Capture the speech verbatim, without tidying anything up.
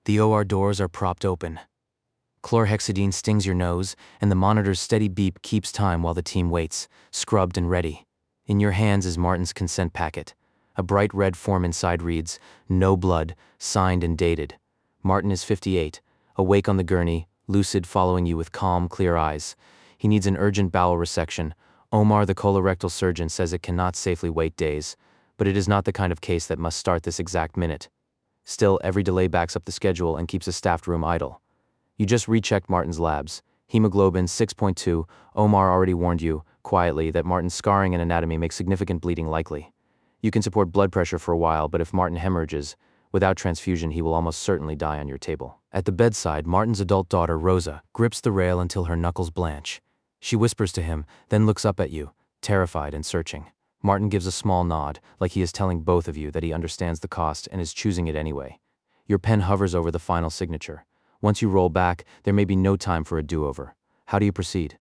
The O R doors are propped open. Chlorhexidine stings your nose, and the monitor's steady beep keeps time while the team waits, scrubbed and ready. In your hands is Martin's consent packet. A bright red form inside reads, "No blood, signed and dated." Martin is fifty-eight, awake on the gurney, lucid, following you with calm, clear eyes. He needs an urgent bowel resection. Omar, the colorectal surgeon, says it cannot safely wait days, but it is not the kind of case that must start this exact minute. Still, every delay backs up the schedule and keeps a staffed room idle. You just rechecked Martin's labs. Hemoglobin six point two. Omar already warned you, quietly, that Martin's scarring and anatomy make significant bleeding likely. You can support blood pressure for a while, but if Martin hemorrhages, without transfusion he will almost certainly die on your table. At the bedside, Martin's adult daughter, Rosa, grips the rail until her knuckles blanch. She whispers to him, then looks up at you, terrified and searching. Martin gives a small nod, like he is telling both of you that he understands the cost and is choosing it anyway. Your pen hovers over the final signature. Once you roll back, there may be no time for a do-over. How do you proceed?